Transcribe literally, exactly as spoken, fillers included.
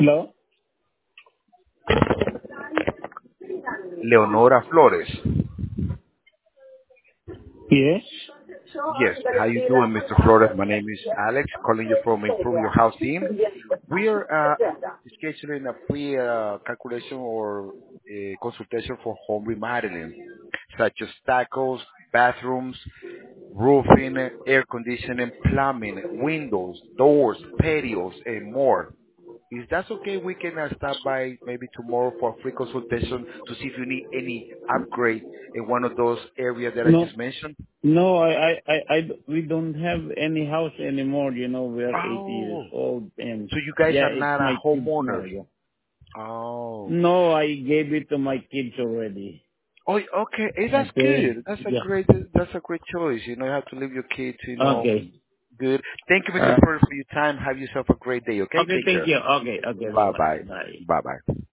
Hello? Leonora Flores. Yes? Yes. How you doing, Mister Flores? My name is Alex, calling you from Improve Your House team. We are uh, scheduling a free uh, calculation or uh, consultation for home remodeling, such as tacos, bathrooms, roofing, air conditioning, plumbing, windows, doors, patios, and more. Is that okay? We can uh, stop by maybe tomorrow for a free consultation to see if you need any upgrade in one of those areas that I No, just mentioned. no, I, I, I, I, we don't have any house anymore. You know, we are eighty years Oh, old, and so you guys yeah, are it's not a my kids now. homeowner. Yeah. Oh. No, I gave it to my kids already. Oh, okay. Hey, that's Okay. good. That's a Yeah. great. That's a great choice. You know, you have to leave your kids. You know, Okay. good. Thank you, Mister Uh, Flores, for your time. Have yourself a great day. Okay, okay. take Thank care. you. Okay. Okay. Bye Bye bye. bye. Bye. Bye bye.